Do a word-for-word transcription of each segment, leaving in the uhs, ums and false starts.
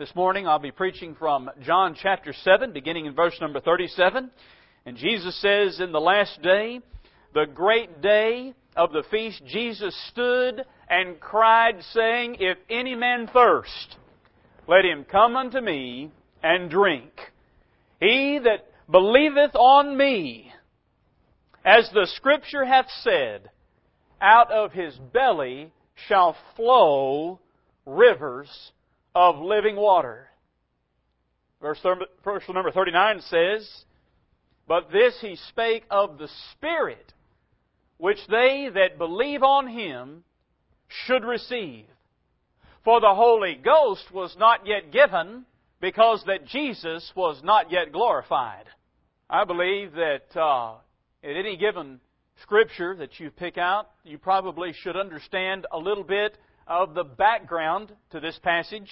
This morning I'll be preaching from John chapter seven, beginning in verse number thirty-seven. And Jesus says, in the last day, the great day of the feast, Jesus stood and cried, saying, If any man thirst, let him come unto me and drink. He that believeth on me, as the Scripture hath said, out of his belly shall flow rivers of living water. Verse, verse number thirty-nine says, But this he spake of the Spirit, which they that believe on Him should receive. For the Holy Ghost was not yet given, because that Jesus was not yet glorified. I believe that uh, at any given Scripture that you pick out, you probably should understand a little bit of the background to this passage.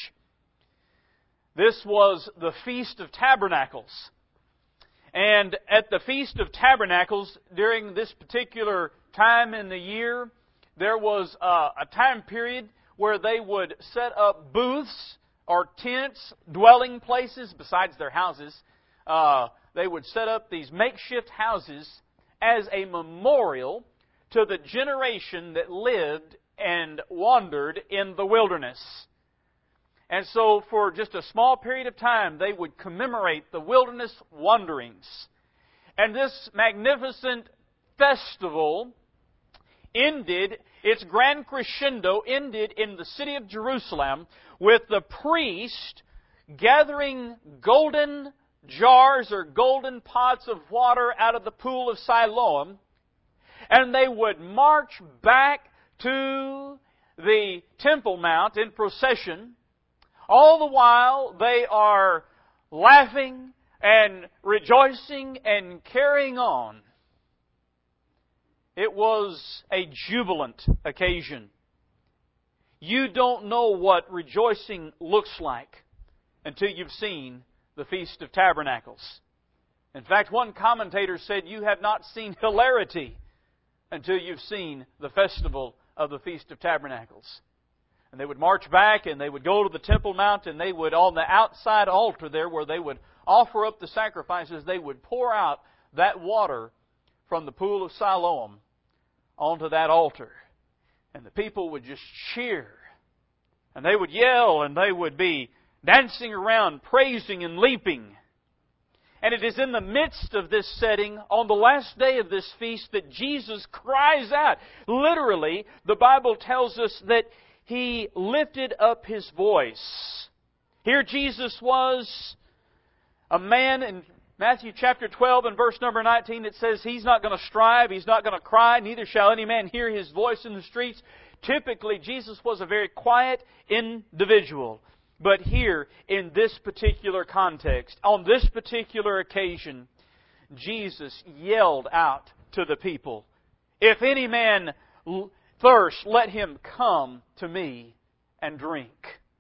This was the Feast of Tabernacles. And at the Feast of Tabernacles, during this particular time in the year, there was a, a time period where they would set up booths or tents, dwelling places besides their houses. Uh, they would set up these makeshift houses as a memorial to the generation that lived and wandered in the wilderness. And so for just a small period of time, they would commemorate the wilderness wanderings. And this magnificent festival ended, its grand crescendo ended in the city of Jerusalem with the priest gathering golden jars or golden pots of water out of the pool of Siloam. And they would march back to the Temple Mount in procession. All the while they are laughing and rejoicing and carrying on. It was a jubilant occasion. You don't know what rejoicing looks like until you've seen the Feast of Tabernacles. In fact, one commentator said, you have not seen hilarity until you've seen the festival of the Feast of Tabernacles. And they would march back and they would go to the Temple Mount and they would, on the outside altar there where they would offer up the sacrifices, they would pour out that water from the pool of Siloam onto that altar. And the people would just cheer. And they would yell and they would be dancing around, praising and leaping. And it is in the midst of this setting, on the last day of this feast, that Jesus cries out. Literally, the Bible tells us that He lifted up His voice. Here Jesus was a man in Matthew chapter twelve and verse number nineteen. It says He's not going to strive, He's not going to cry, neither shall any man hear His voice in the streets. Typically, Jesus was a very quiet individual. But here, in this particular context, on this particular occasion, Jesus yelled out to the people, If any man thirst, let him come to me and drink.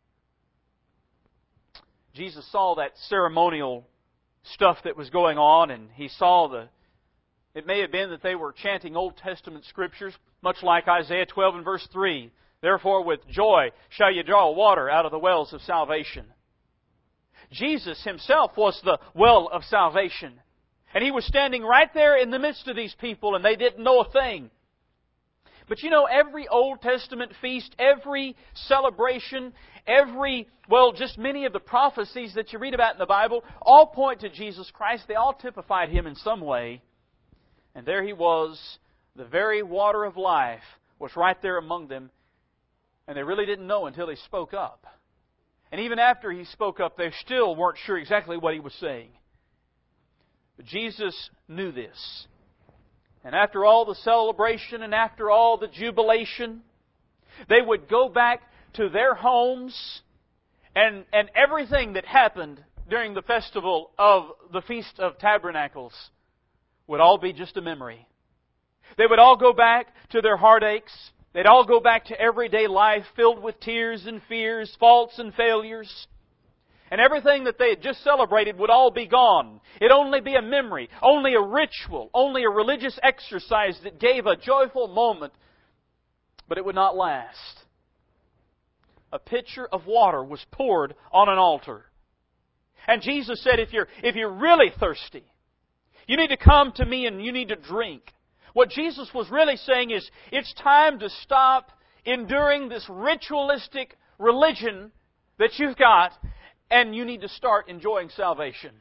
Jesus saw that ceremonial stuff that was going on, and He saw the... It may have been that they were chanting Old Testament Scriptures, much like Isaiah twelve and verse three. Therefore with joy shall you draw water out of the wells of salvation. Jesus Himself was the well of salvation. And He was standing right there in the midst of these people, and they didn't know a thing. But you know, every Old Testament feast, every celebration, every, well, just many of the prophecies that you read about in the Bible, all point to Jesus Christ. They all typified Him in some way. And there He was, the very water of life was right there among them. And they really didn't know until He spoke up. And even after He spoke up, they still weren't sure exactly what He was saying. But Jesus knew this. And after all the celebration and after all the jubilation, they would go back to their homes, and, and everything that happened during the festival of the Feast of Tabernacles would all be just a memory. They would all go back to their heartaches. They'd all go back to everyday life filled with tears and fears, faults and failures. And everything that they had just celebrated would all be gone. It'd only be a memory, only a ritual, only a religious exercise that gave a joyful moment, but it would not last. a pitcher of water was poured on an altar. And Jesus said, if you're, if you're really thirsty, you need to come to me and you need to drink. What Jesus was really saying is, it's time to stop enduring this ritualistic religion that you've got, and you need to start enjoying salvation.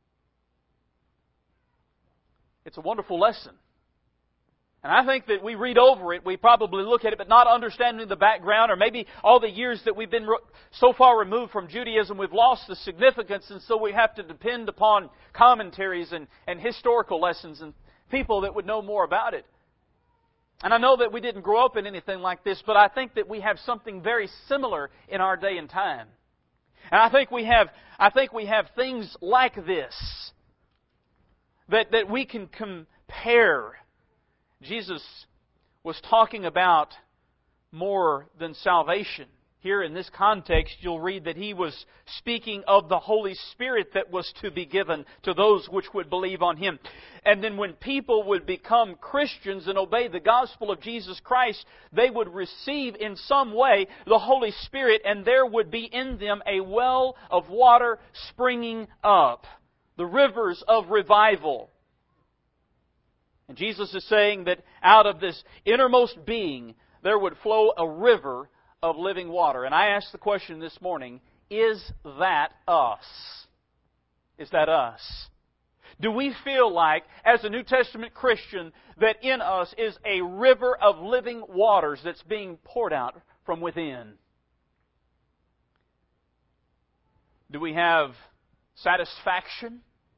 It's a wonderful lesson. And I think that we read over it, we probably look at it, but not understanding the background, or maybe all the years that we've been so far removed from Judaism, we've lost the significance, and so we have to depend upon commentaries and, and historical lessons and people that would know more about it. And I know that we didn't grow up in anything like this, but I think that we have something very similar in our day and time. And I think we have, I think we have things like this that, that we can compare. Jesus was talking about more than salvation. Here in this context, you'll read that He was speaking of the Holy Spirit that was to be given to those which would believe on Him. And then when people would become Christians and obey the gospel of Jesus Christ, they would receive in some way the Holy Spirit, and there would be in them a well of water springing up. The rivers of revival. And Jesus is saying that out of this innermost being, there would flow a river of living water. And I ask the question this morning, is that us? Is that us? Do we feel like, as a New Testament Christian, that in us is a river of living waters that's being poured out from within? Do we have satisfaction,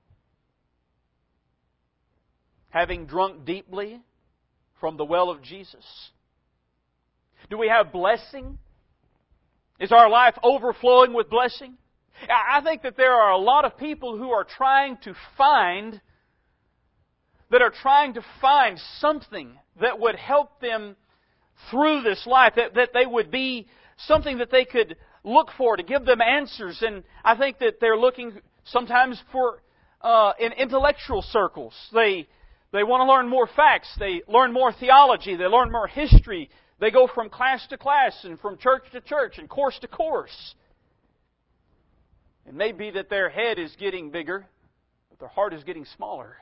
having drunk deeply from the well of Jesus? Do we have blessing? Is our life overflowing with blessing? I think that there are a lot of people who are trying to find, that are trying to find something that would help them through this life, that, that they would be something that they could look for to give them answers. And I think that they're looking sometimes for, uh, in intellectual circles. They, they want to learn more facts. They learn more theology. They learn more history. They go from class to class and from church to church and course to course. It may be that their head is getting bigger, but their heart is getting smaller.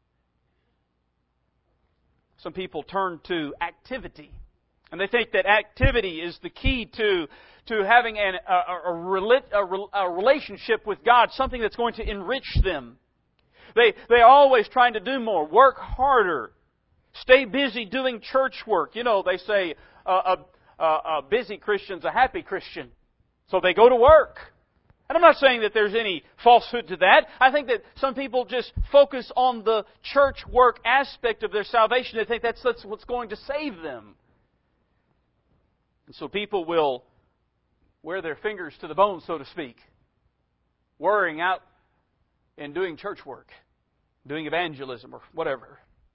Some people turn to activity, and they think that activity is the key to, to having an, a, a, a, a relationship with God, something that's going to enrich them. They, they're always trying to do more, work harder. Stay busy doing church work. You know, they say uh, a, a, a busy Christian's a happy Christian. So they go to work. And I'm not saying that there's any falsehood to that. I think that some people just focus on the church work aspect of their salvation. They think that's, that's what's going to save them. And so people will wear their fingers to the bone, so to speak, worrying out and doing church work, doing evangelism or whatever.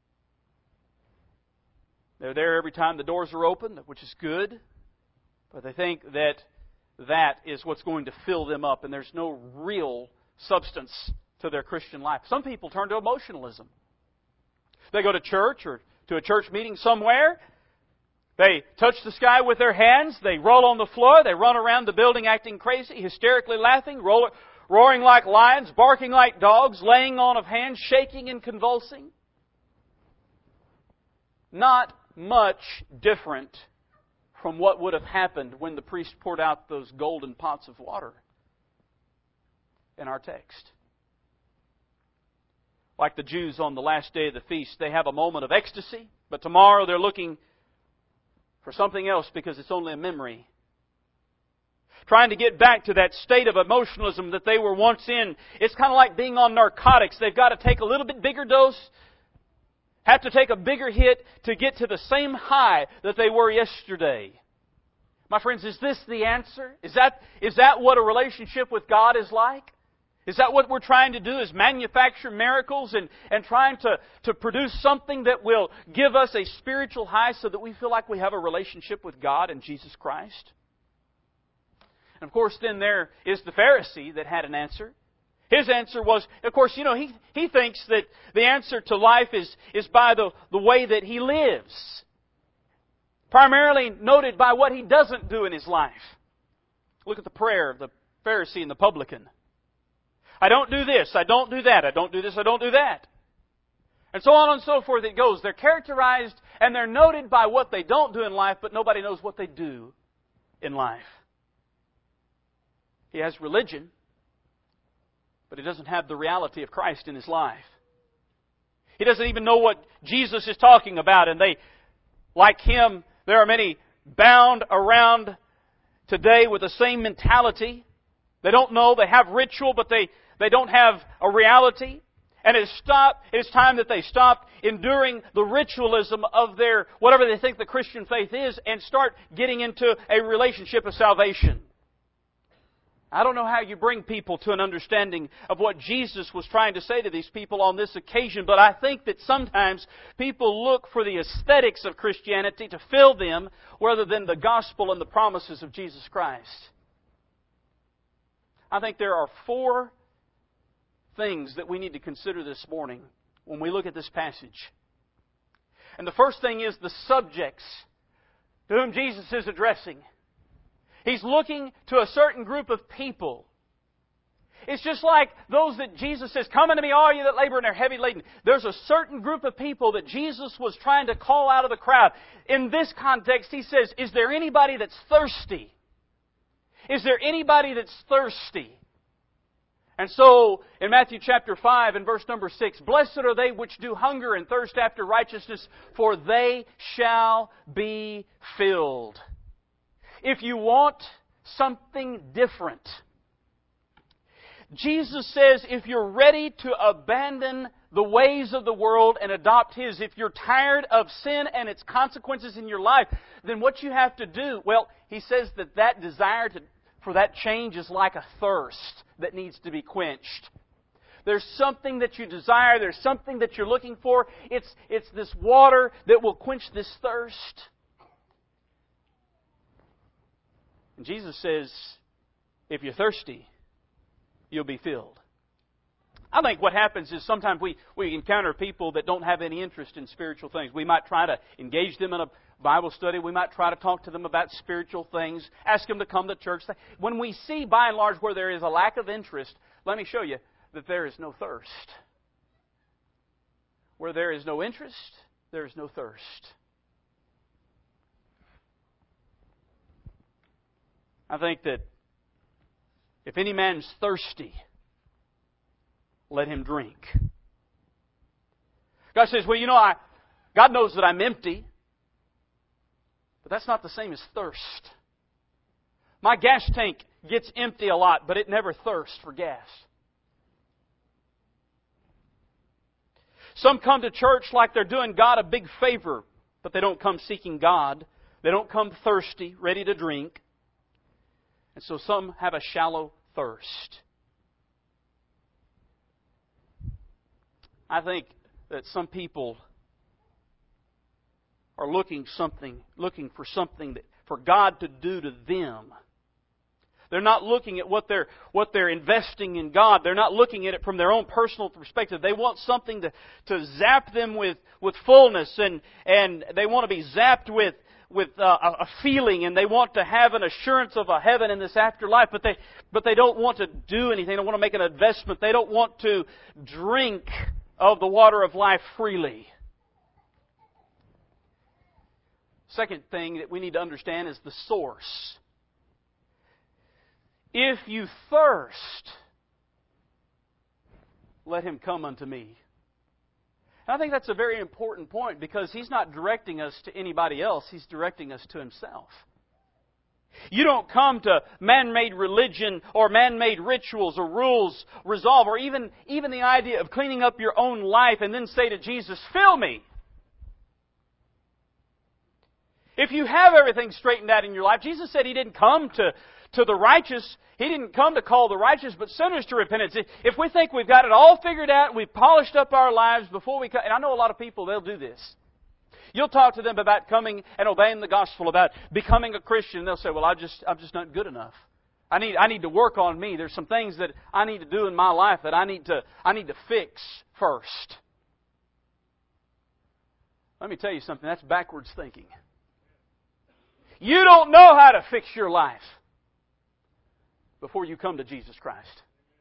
They're there every time the doors are open, which is good. But they think that that is what's going to fill them up, and there's no real substance to their Christian life. Some people turn to emotionalism. They go to church or to a church meeting somewhere. They touch the sky with their hands. They roll on the floor. They run around the building acting crazy, hysterically laughing, roll, roaring like lions, barking like dogs, laying on of hands, shaking and convulsing. Not much different from what would have happened when the priest poured out those golden pots of water in our text. Like the Jews on the last day of the feast, they have a moment of ecstasy, but tomorrow they're looking for something else because it's only a memory. Trying to get back to that state of emotionalism that they were once in. It's kind of like being on narcotics. They've got to take a little bit bigger dose, have to take a bigger hit to get to the same high that they were yesterday. My friends, is this the answer? Is that, is that what a relationship with God is like? Is that what we're trying to do, is manufacture miracles and, and trying to, to produce something that will give us a spiritual high so that we feel like we have a relationship with God and Jesus Christ? And of course, then there is the Pharisee that had an answer. His answer was, of course, you know, he, he thinks that the answer to life is, is by the, the way that he lives. Primarily noted by what he doesn't do in his life. Look at the prayer of the Pharisee and the publican. I don't do this, I don't do that, I don't do this, I don't do that. And so on and so forth it goes. They're characterized and they're noted by what they don't do in life, but nobody knows what they do in life. He has religion, but he doesn't have the reality of Christ in his life. He doesn't even know what Jesus is talking about. And they, like him, there are many bound around today with the same mentality. They don't know. They have ritual, but they, they don't have a reality. And it's stop, it's time that they stop enduring the ritualism of their, whatever they think the Christian faith is, and start getting into a relationship of salvation. I don't know how you bring people to an understanding of what Jesus was trying to say to these people on this occasion, but I think that sometimes people look for the aesthetics of Christianity to fill them rather than the gospel and the promises of Jesus Christ. I think there are four things that we need to consider this morning when we look at this passage. And the first thing is the subjects to whom Jesus is addressing. He's looking to a certain group of people. It's just like those that Jesus says, "Come unto me, all you that labor and are heavy laden." There's a certain group of people that Jesus was trying to call out of the crowd. In this context, He says, is there anybody that's thirsty? Is there anybody that's thirsty? And so, in Matthew chapter five and verse number six, "Blessed are they which do hunger and thirst after righteousness, for they shall be filled." If you want something different, Jesus says if you're ready to abandon the ways of the world and adopt His, if you're tired of sin and its consequences in your life, then what you have to do, well, He says that that desire to for that change is like a thirst that needs to be quenched. There's something that you desire. There's something that you're looking for. It's, it's this water that will quench this thirst. And Jesus says, if you're thirsty, you'll be filled. I think what happens is sometimes we, we encounter people that don't have any interest in spiritual things. We might try to engage them in a Bible study. We might try to talk to them about spiritual things, ask them to come to church. When we see, by and large, where there is a lack of interest, let me show you that there is no thirst. Where there is no interest, there is no thirst. I think that if any man's thirsty, let him drink. God says, well, you know, I, God knows that I'm empty. But that's not the same as thirst. My gas tank gets empty a lot, but it never thirsts for gas. Some come to church like they're doing God a big favor, but they don't come seeking God. They don't come thirsty, ready to drink. And so some have a shallow thirst. I think that some people are looking something, looking for something that, for God to do to them. They're not looking at what they're what they're investing in God. They're not looking at it from their own personal perspective. They want something to, to zap them with, with fullness, and and they want to be zapped with with uh, a feeling, and they want to have an assurance of a heaven in this afterlife. But they but they don't want to do anything. They don't want to make an investment. They don't want to drink of the water of life freely. Second thing that we need to understand is the source. If you thirst, let him come unto me. And I think that's a very important point, because He's not directing us to anybody else. He's directing us to Himself. You don't come to man-made religion or man-made rituals or rules, resolve, or even, even the idea of cleaning up your own life and then say to Jesus, fill me. If you have everything straightened out in your life, Jesus said He didn't come to, to the righteous. He didn't come to call the righteous, but sinners to repentance. If we think we've got it all figured out, we've polished up our lives before we come, and I know a lot of people, they'll do this. You'll talk to them about coming and obeying the gospel, about becoming a Christian, and they'll say, well, I just, I'm just not good enough. I need, I need to work on me. There's some things that I need to do in my life that I need to, I need to fix first. Let me tell you something. That's backwards thinking. You don't know how to fix your life. before you come to Jesus Christ.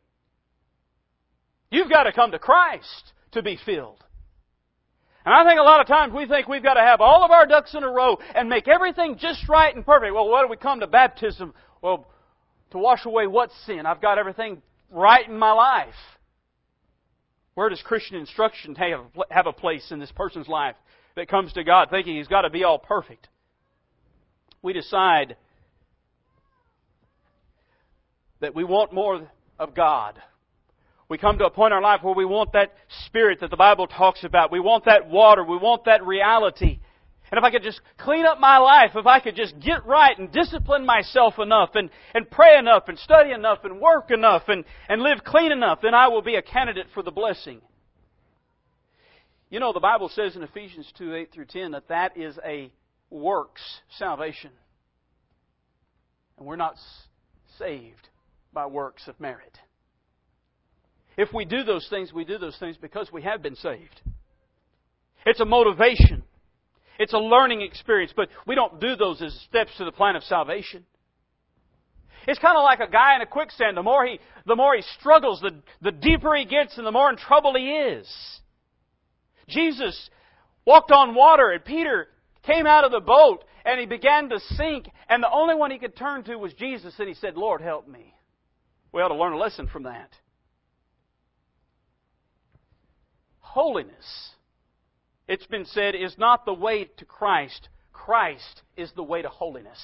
You've got to come to Christ to be filled. And I think a lot of times we think we've got to have all of our ducks in a row and make everything just right and perfect. Well, why do we come to baptism? Well, to wash away what sin? I've got everything right in my life. Where does Christian instruction have, have a place in this person's life that comes to God thinking he's got to be all perfect? We decide that we want more of God. We come to a point in our life where we want that Spirit that the Bible talks about. We want that water. We want that reality. And if I could just clean up my life, if I could just get right and discipline myself enough and, and pray enough and study enough and work enough and, and live clean enough, then I will be a candidate for the blessing. You know, the Bible says in Ephesians two, eight through ten that that is a works salvation. And we're not saved by works of merit. If we do those things, we do those things because we have been saved. It's a motivation. It's a learning experience, but we don't do those as steps to the plan of salvation. It's kind of like a guy in a quicksand. The more he, the more he struggles, the, the deeper he gets and the more in trouble he is. Jesus walked on water and Peter came out of the boat and he began to sink, and the only one he could turn to was Jesus, and he said, "Lord, help me." We ought to learn a lesson from that. Holiness, it's been said, is not the way to Christ. Christ is the way to holiness.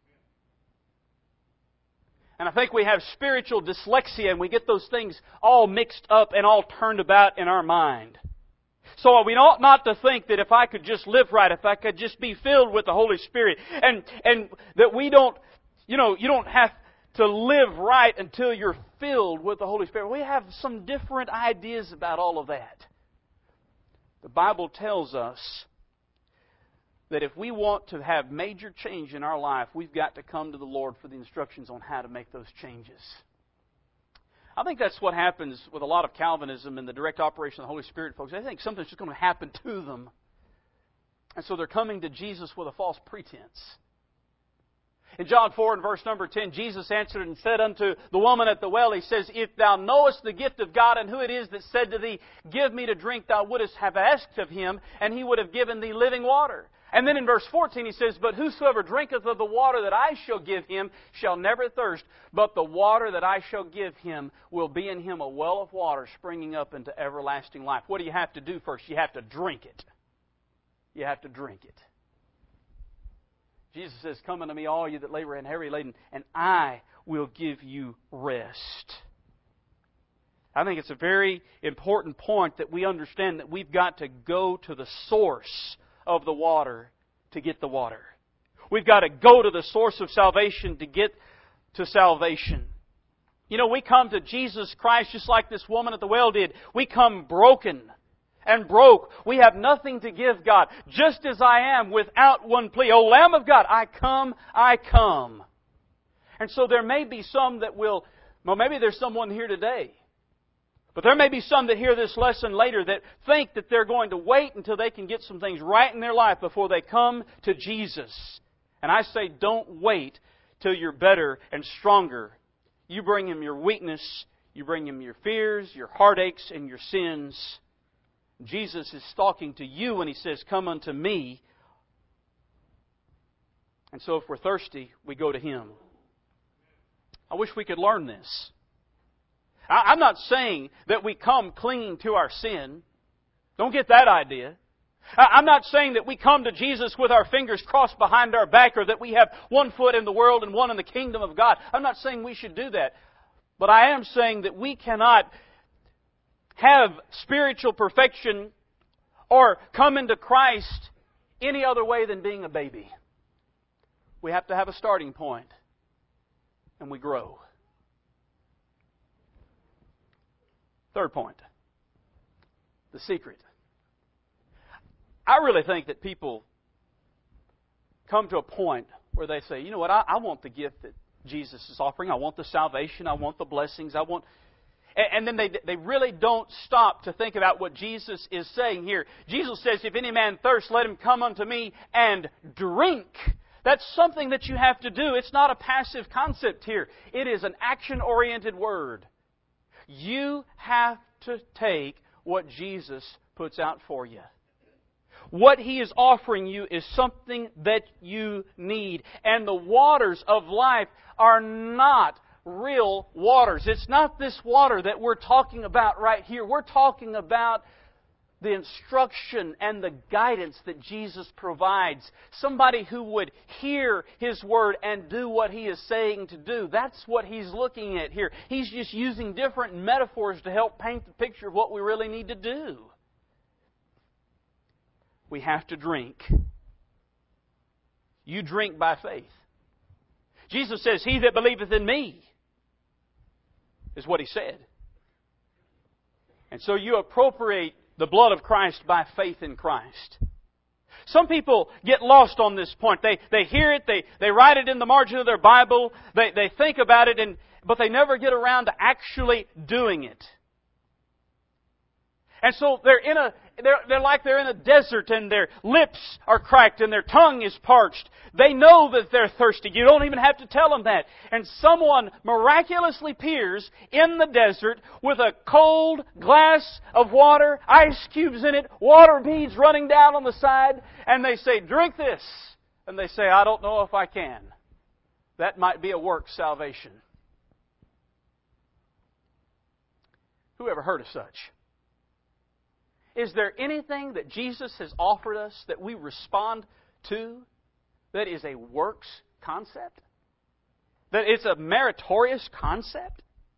And I think we have spiritual dyslexia and we get those things all mixed up and all turned about in our mind. So we ought not to think that if I could just live right, if I could just be filled with the Holy Spirit, and, and that we don't, you know, you don't have to live right until you're filled with the Holy Spirit. We have some different ideas about all of that. The Bible tells us that if we want to have major change in our life, we've got to come to the Lord for the instructions on how to make those changes. I think that's what happens with a lot of Calvinism and the direct operation of the Holy Spirit, folks. They think something's just going to happen to them. And so they're coming to Jesus with a false pretense. In John four and verse number ten, Jesus answered and said unto the woman at the well, He says, "If thou knowest the gift of God and who it is that said to thee, Give me to drink, thou wouldest have asked of Him, and He would have given thee living water." And then in verse fourteen He says, "But whosoever drinketh of the water that I shall give him shall never thirst, but the water that I shall give him will be in him a well of water springing up into everlasting life." What do you have to do first? You have to drink it. You have to drink it. Jesus says, "Come unto me, all you that labor and heavy laden, and I will give you rest." I think it's a very important point that we understand that we've got to go to the source of the water to get the water. We've got to go to the source of salvation to get to salvation. You know, we come to Jesus Christ just like this woman at the well did. We come broken and broke. We have nothing to give God. Just as I am, without one plea. O Lamb of God, I come, I come. And so there may be some that will, well, maybe there's someone here today. But there may be some that hear this lesson later that think that they're going to wait until they can get some things right in their life before they come to Jesus. And I say, don't wait till you're better and stronger. You bring Him your weakness, you bring Him your fears, your heartaches, and your sins. Jesus is talking to you when He says, "Come unto me." And so if we're thirsty, we go to Him. I wish we could learn this. I'm not saying that we come clinging to our sin. Don't get that idea. I'm not saying that we come to Jesus with our fingers crossed behind our back, or that we have one foot in the world and one in the kingdom of God. I'm not saying we should do that. But I am saying that we cannot have spiritual perfection or come into Christ any other way than being a baby. We have to have a starting point, and we grow. Third point, the secret. I really think that people come to a point where they say, you know what, I, I want the gift that Jesus is offering. I want the salvation. I want the blessings. I want... And then they they really don't stop to think about what Jesus is saying here. Jesus says, "If any man thirst, let him come unto me and drink. That's something that you have to do. It's not a passive concept here. It is an action-oriented word. You have to take what Jesus puts out for you. What He is offering you is something that you need. And the waters of life are not real waters. It's not this water that we're talking about right here. We're talking about the instruction and the guidance that Jesus provides. Somebody who would hear His Word and do what He is saying to do. That's what He's looking at here. He's just using different metaphors to help paint the picture of what we really need to do. We have to drink. You drink by faith. Jesus says, "He that believeth in me," is what He said. And so you appropriate the blood of Christ by faith in Christ. Some people get lost on this point. They they hear it, they, they write it in the margin of their Bible, they, they think about it, and but they never get around to actually doing it. And so they're in a they're they're like they're in a desert, and their lips are cracked and their tongue is parched. They know that they're thirsty. You don't even have to tell them that. And someone miraculously appears in the desert with a cold glass of water, ice cubes in it, water beads running down on the side, and they say, "Drink this." And they say, "I don't know if I can." That might be a work salvation. Who ever heard of such? Is there anything that Jesus has offered us that we respond to that is a works concept? That it's a meritorious concept?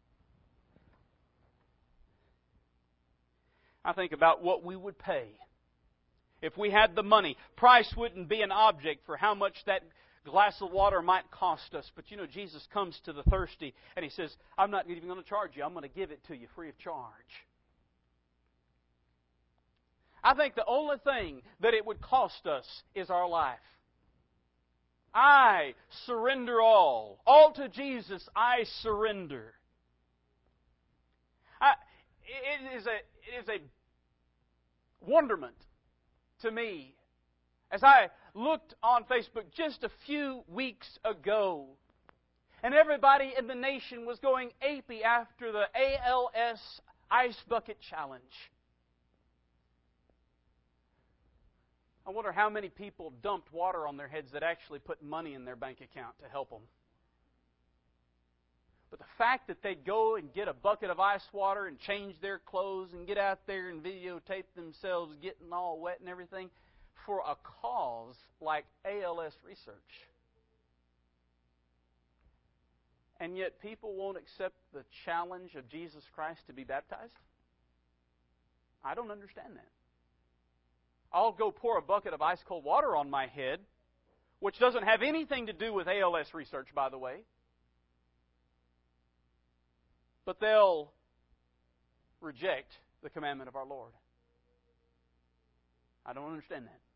I think about what we would pay if we had the money. Price wouldn't be an object for how much that glass of water might cost us. But you know, Jesus comes to the thirsty and He says, "I'm not even going to charge you. I'm going to give it to you free of charge." I think the only thing that it would cost us is our life. I surrender all. All to Jesus I surrender. I, it is a it is a wonderment to me as I looked on Facebook just a few weeks ago, and everybody in the nation was going apey after the A L S Ice Bucket Challenge. I wonder how many people dumped water on their heads that actually put money in their bank account to help them. But the fact that they'd go and get a bucket of ice water and change their clothes and get out there and videotape themselves getting all wet and everything for a cause like A L S research. And yet people won't accept the challenge of Jesus Christ to be baptized? I don't understand that. I'll go pour a bucket of ice cold water on my head, which doesn't have anything to do with A L S research, by the way. But they'll reject the commandment of our Lord. I don't understand that.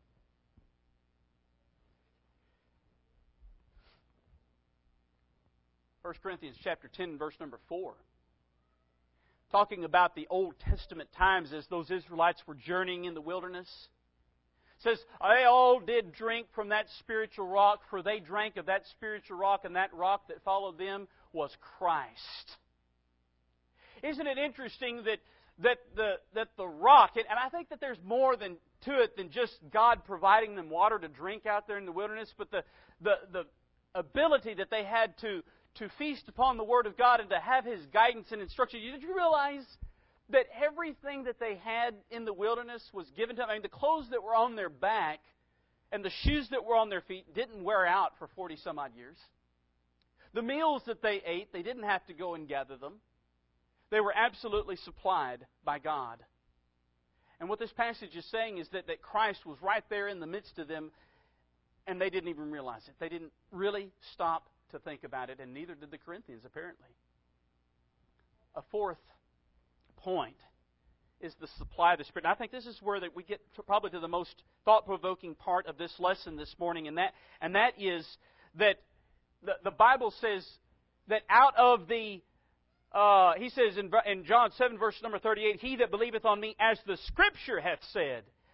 First Corinthians chapter ten, verse number four. Talking about the Old Testament times as those Israelites were journeying in the wilderness. It says, "They all did drink from that spiritual rock, for they drank of that spiritual rock, and that rock that followed them was Christ." Isn't it interesting that that the that the rock, and I think that there's more than to it than just God providing them water to drink out there in the wilderness, but the the, the ability that they had to, to feast upon the Word of God and to have His guidance and instruction. Did you realize that everything that they had in the wilderness was given to them? I mean, the clothes that were on their back and the shoes that were on their feet didn't wear out for forty some odd years. The meals that they ate, they didn't have to go and gather them. They were absolutely supplied by God. And what this passage is saying is that, that Christ was right there in the midst of them, and they didn't even realize it. They didn't really stop to think about it, and neither did the Corinthians, apparently. A fourth point is the supply of the Spirit. And I think this is where that we get to, probably to the most thought-provoking part of this lesson this morning, and that and that is that the, the Bible says that out of the Uh, he says in, in John seven, verse number thirty-eight, "He that believeth on me, as the Scripture hath said,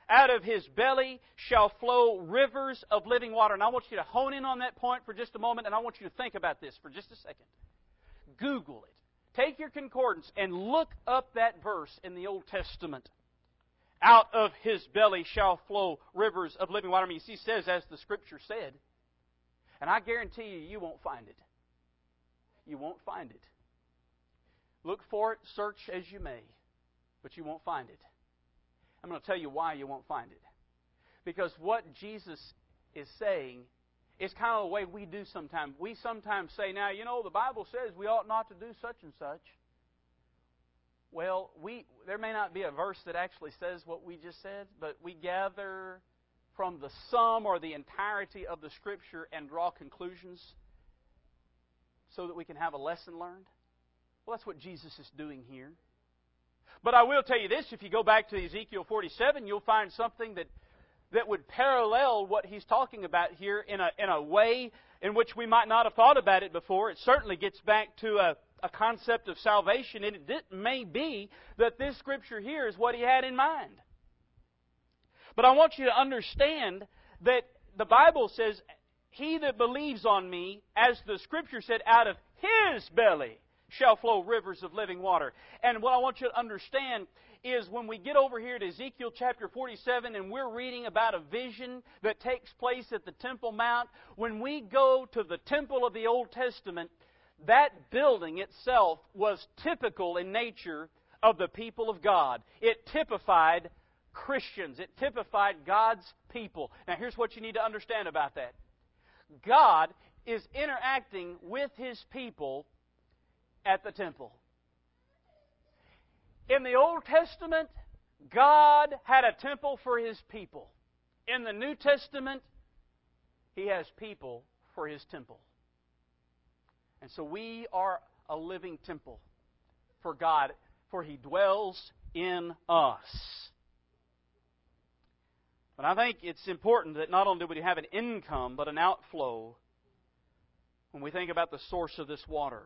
out of his belly shall flow rivers of living water. And I want you to hone in on that point for just a moment, and I want you to think about this for just a second. Google it. Take your concordance and look up that verse in the Old Testament. Out of his belly shall flow rivers of living water. I mean, he says, as the Scripture said. And I guarantee you, you won't find it. You won't find it. Look for it, search as you may, but you won't find it. I'm going to tell you why you won't find it. Because what Jesus is saying is kind of the way we do sometimes. We sometimes say, now, you know, the Bible says we ought not to do such and such. Well, we there may not be a verse that actually says what we just said, but we gather from the sum or the entirety of the Scripture and draw conclusions so that we can have a lesson learned. Well, that's what Jesus is doing here. But I will tell you this, if you go back to Ezekiel forty-seven, you'll find something that, that would parallel what he's talking about here in a, in a way in which we might not have thought about it before. It certainly gets back to a, a concept of salvation, and it may be that this Scripture here is what he had in mind. But I want you to understand that the Bible says, he that believes on me, as the Scripture said, out of his belly shall flow rivers of living water. And what I want you to understand is when we get over here to Ezekiel chapter forty-seven and we're reading about a vision that takes place at the Temple Mount, when we go to the temple of the Old Testament, that building itself was typical in nature of the people of God. It typified Christians. It typified God's people. Now here's what you need to understand about that. God is interacting with His people at the temple. In the Old Testament, God had a temple for His people. In the New Testament, He has people for His temple. And so we are a living temple for God, for He dwells in us. But I think it's important that not only do we have an income, but an outflow when we think about the source of this water.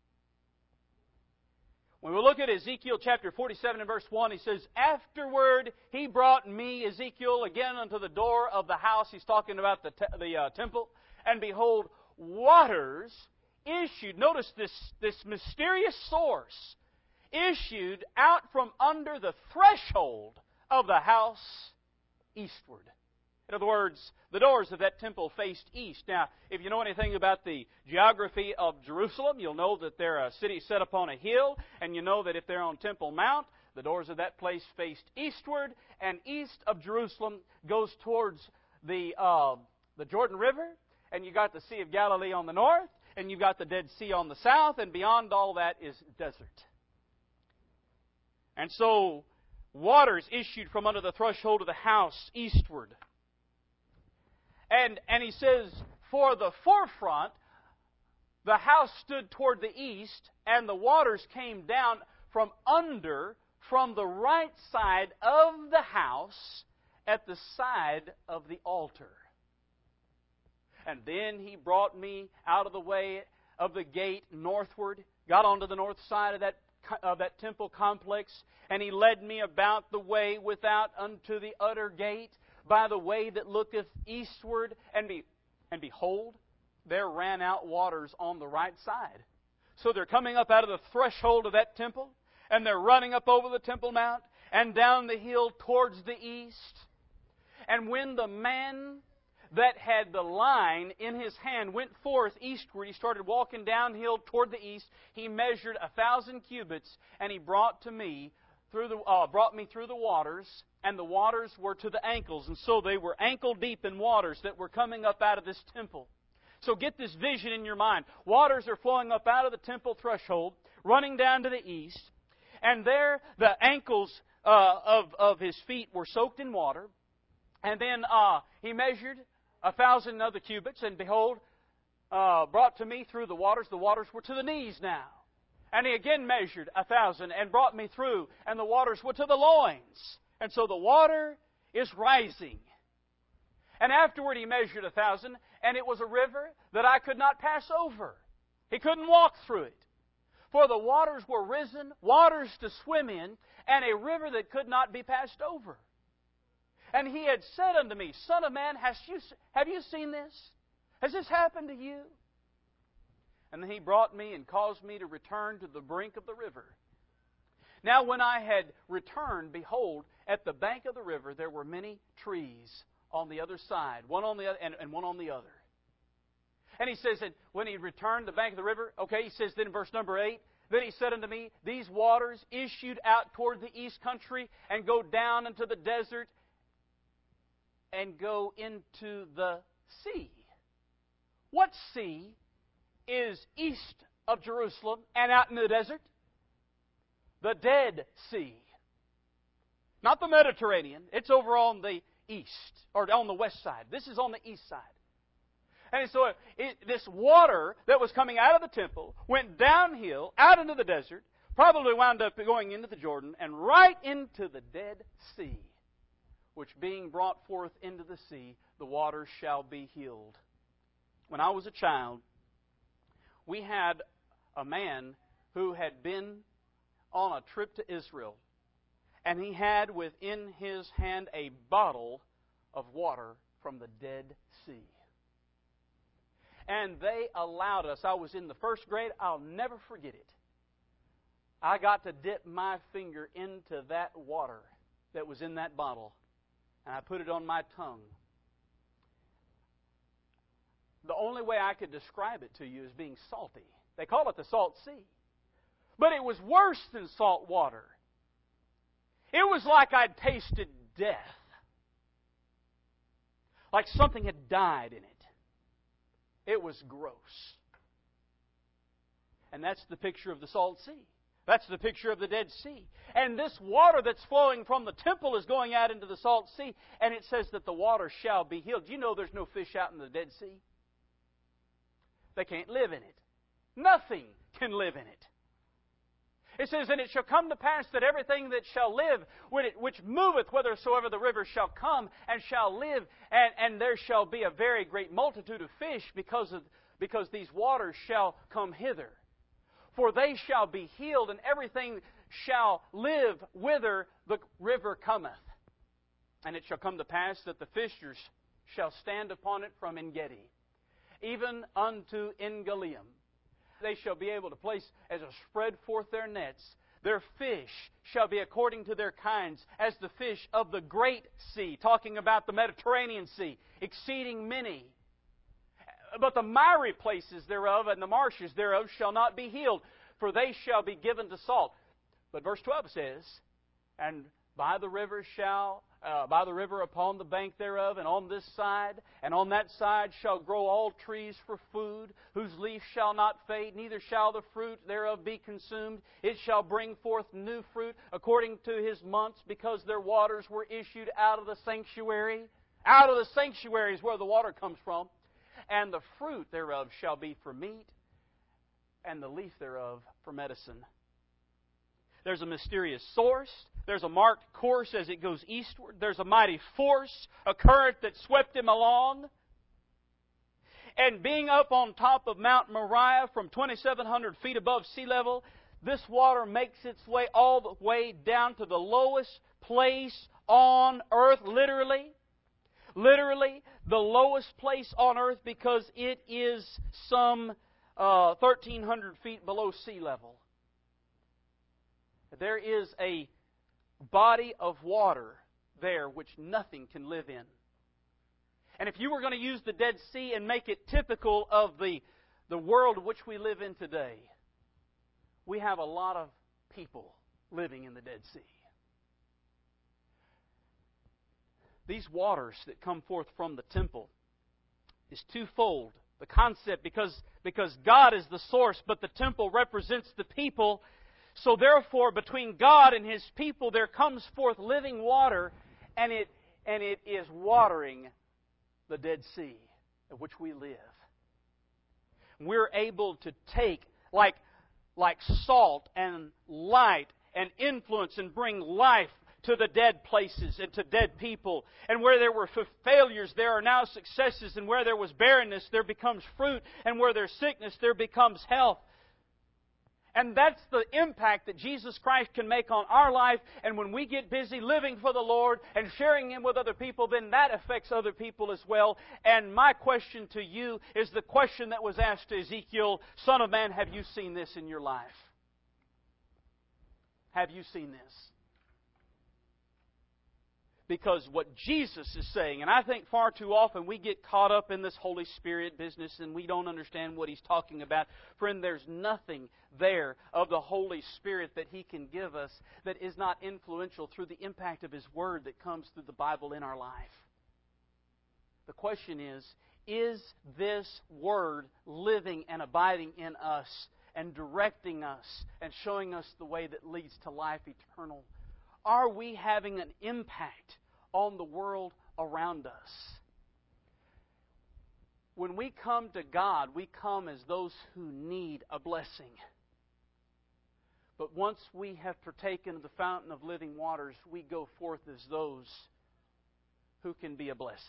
When we look at Ezekiel chapter forty-seven and verse one, he says, afterward he brought me, Ezekiel, again unto the door of the house. He's talking about the, te- the uh, temple. And behold, waters issued, notice this, this mysterious source, issued out from under the threshold of the house eastward. In other words, the doors of that temple faced east. Now, if you know anything about the geography of Jerusalem, you'll know that they're a city set upon a hill, and you know that if they're on Temple Mount, the doors of that place faced eastward, and east of Jerusalem goes towards the uh, the Jordan River, and you got the Sea of Galilee on the north, and you've got the Dead Sea on the south, and beyond all that is desert. And so, waters issued from under the threshold of the house eastward. And, and he says, for the forefront, the house stood toward the east, and the waters came down from under, from the right side of the house, at the side of the altar. And then he brought me out of the way of the gate northward, got onto the north side of that of that temple complex, and he led me about the way without unto the utter gate, by the way that looketh eastward, and be, and behold, there ran out waters on the right side. So they're coming up out of the threshold of that temple, and they're running up over the Temple Mount, and down the hill towards the east. And when the man that had the line in his hand went forth eastward, he started walking downhill toward the east. He measured a thousand cubits, and he brought to me through the uh, brought me through the waters, and the waters were to the ankles, and so they were ankle deep in waters that were coming up out of this temple. So get this vision in your mind. Waters are flowing up out of the temple threshold, running down to the east, and there the ankles uh, of of his feet were soaked in water, and then uh, he measured a thousand other cubits, and behold, uh, brought to me through the waters. The waters were to the knees now. And he again measured a thousand and brought me through, and the waters were to the loins. And so the water is rising. And afterward he measured a thousand, and it was a river that I could not pass over. He couldn't walk through it. For the waters were risen, waters to swim in, and a river that could not be passed over. And He had said unto me, Son of man, hast you, have you seen this? Has this happened to you? And then He brought me and caused me to return to the brink of the river. Now when I had returned, behold, at the bank of the river there were many trees on the other side, one on the other, and, and one on the other. And He says that when He returned to the bank of the river, okay, He says then in verse number eight, Then He said unto me, These waters issued out toward the east country, and go down into the desert, and go into the sea. What sea is east of Jerusalem and out in the desert? The Dead Sea. Not the Mediterranean. It's over on the east, or on the west side. This is on the east side. And so it, this water that was coming out of the temple went downhill, out into the desert, probably wound up going into the Jordan, and right into the Dead Sea, which being brought forth into the sea, the waters shall be healed. When I was a child, we had a man who had been on a trip to Israel, and he had within his hand a bottle of water from the Dead Sea. And they allowed us, I was in the first grade, I'll never forget it. I got to dip my finger into that water that was in that bottle, and I put it on my tongue. The only way I could describe it to you is being salty. They call it the salt sea. But it was worse than salt water. It was like I'd tasted death. Like something had died in it. It was gross. And that's the picture of the salt sea. That's the picture of the Dead Sea. And this water that's flowing from the temple is going out into the salt sea. And it says that the water shall be healed. Do you know there's no fish out in the Dead Sea? They can't live in it. Nothing can live in it. It says, And it shall come to pass that everything that shall live, which moveth whithersoever the river shall come, and shall live, and, and there shall be a very great multitude of fish, because of because these waters shall come hither. For they shall be healed, and everything shall live whither the river cometh. And it shall come to pass that the fishers shall stand upon it from En-gedi, even unto En-galiim. They shall be able to place, as a spread forth their nets, their fish shall be according to their kinds, as the fish of the great sea, talking about the Mediterranean Sea, exceeding many. But the miry places thereof and the marshes thereof shall not be healed, for they shall be given to salt. But verse twelve says, And by the river shall, uh, by the river upon the bank thereof, and on this side, and on that side shall grow all trees for food, whose leaf shall not fade, neither shall the fruit thereof be consumed. It shall bring forth new fruit according to his months, because their waters were issued out of the sanctuary. Out of the sanctuary is where the water comes from. And the fruit thereof shall be for meat, and the leaf thereof for medicine. There's a mysterious source. There's a marked course as it goes eastward. There's a mighty force, a current that swept him along. And being up on top of Mount Moriah from twenty-seven hundred feet above sea level, this water makes its way all the way down to the lowest place on earth, literally. Literally, the lowest place on earth, because it is some uh, thirteen hundred feet below sea level. There is a body of water there which nothing can live in. And if you were going to use the Dead Sea and make it typical of the, the world in which we live in today, we have a lot of people living in the Dead Sea. These waters that come forth from the temple is twofold. The concept, because, because God is the source, but the temple represents the people. So therefore, between God and His people, there comes forth living water, and it, and it is watering the Dead Sea in which we live. We're able to take, like, like salt and light and influence, and bring life to the dead places and to dead people. And where there were failures, there are now successes. And where there was barrenness, there becomes fruit. And where there's sickness, there becomes health. And that's the impact that Jesus Christ can make on our life. And when we get busy living for the Lord and sharing Him with other people, then that affects other people as well. And my question to you is the question that was asked to Ezekiel, Son of man, have you seen this in your life? Have you seen this? Because what Jesus is saying, and I think far too often we get caught up in this Holy Spirit business and we don't understand what He's talking about. Friend, there's nothing there of the Holy Spirit that He can give us that is not influential through the impact of His Word that comes through the Bible in our life. The question is, is this Word living and abiding in us and directing us and showing us the way that leads to life eternal? Are we having an impact on the world around us? When we come to God, we come as those who need a blessing. But once we have partaken of the fountain of living waters, we go forth as those who can be a blessing.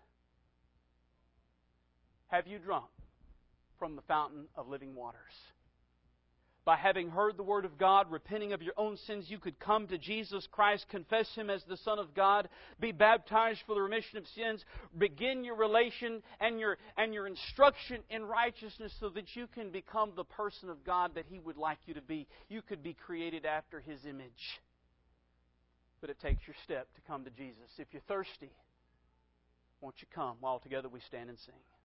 Have you drunk from the fountain of living waters? By having heard the Word of God, repenting of your own sins, you could come to Jesus Christ, confess Him as the Son of God, be baptized for the remission of sins, begin your relation and your, and your instruction in righteousness so that you can become the person of God that He would like you to be. You could be created after His image. But it takes your step to come to Jesus. If you're thirsty, won't you come while together we stand and sing?